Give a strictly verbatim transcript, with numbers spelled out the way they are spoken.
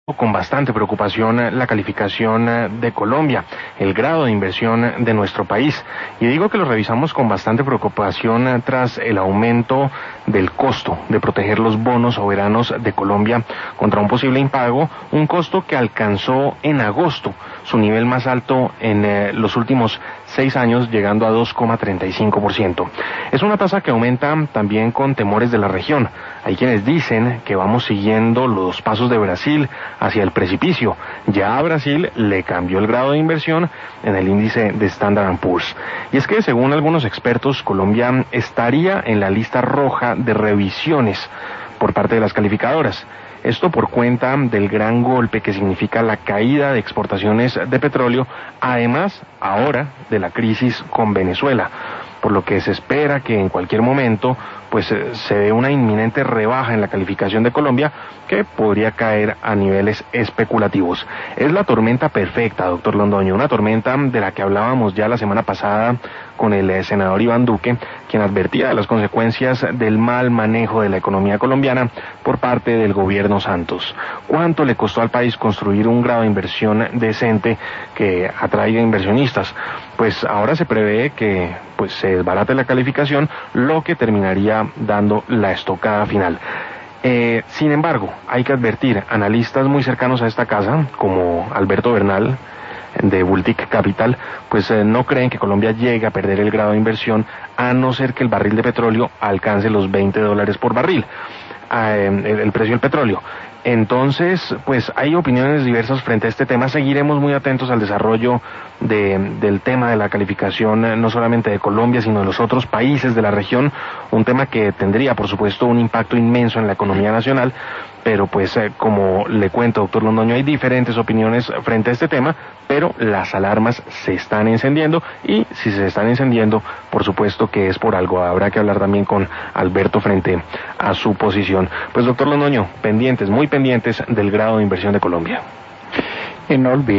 Con bastante preocupación la calificación de Colombia, el grado de inversión de nuestro país. Y digo que lo revisamos con bastante preocupación tras el aumento del costo de proteger los bonos soberanos de Colombia contra un posible impago, un costo que alcanzó en agosto su nivel más alto en eh, los últimos seis años, llegando a dos coma treinta y cinco por ciento. Es una tasa que aumenta también con temores de la región. Hay quienes dicen que vamos siguiendo los pasos de Brasil hacia el precipicio. Ya a Brasil le cambió el grado de inversión en el índice de Standard and Poor's. Y es que según algunos expertos, Colombia estaría en la lista roja de revisiones por parte de las calificadoras. Esto por cuenta del gran golpe que significa la caída de exportaciones de petróleo, además ahora de la crisis con Venezuela, por lo que se espera que en cualquier momento pues se dé una inminente rebaja en la calificación de Colombia que podría caer a niveles especulativos. Es la tormenta perfecta, doctor Londoño, una tormenta de la que hablábamos ya la semana pasada con el senador Iván Duque, quien advertía de las consecuencias del mal manejo de la economía colombiana por parte del gobierno Santos. ¿Cuánto le costó al país construir un grado de inversión decente que atraiga inversionistas? Pues ahora se prevé que pues se desbarate la calificación, lo que terminaría dando la estocada final. Eh, sin embargo, hay que advertir, analistas muy cercanos a esta casa, como Alberto Bernal, de Bultic Capital, pues eh, no creen que Colombia llegue a perder el grado de inversión a no ser que el barril de petróleo alcance los veinte dólares por barril, eh, el, el precio del petróleo. Entonces, pues hay opiniones diversas frente a este tema. Seguiremos muy atentos al desarrollo de, del tema de la calificación, no solamente de Colombia, sino de los otros países de la región, un tema que tendría, por supuesto, un impacto inmenso en la economía nacional, pero pues eh, como le cuento, doctor Londoño, hay diferentes opiniones frente a este tema, pero las alarmas se están encendiendo, y si se están encendiendo, por supuesto que es por algo. Habrá que hablar también con Alberto frente a su posición. Pues doctor Londoño, pendientes, muy pendientes del grado de inversión de Colombia. Y no olvide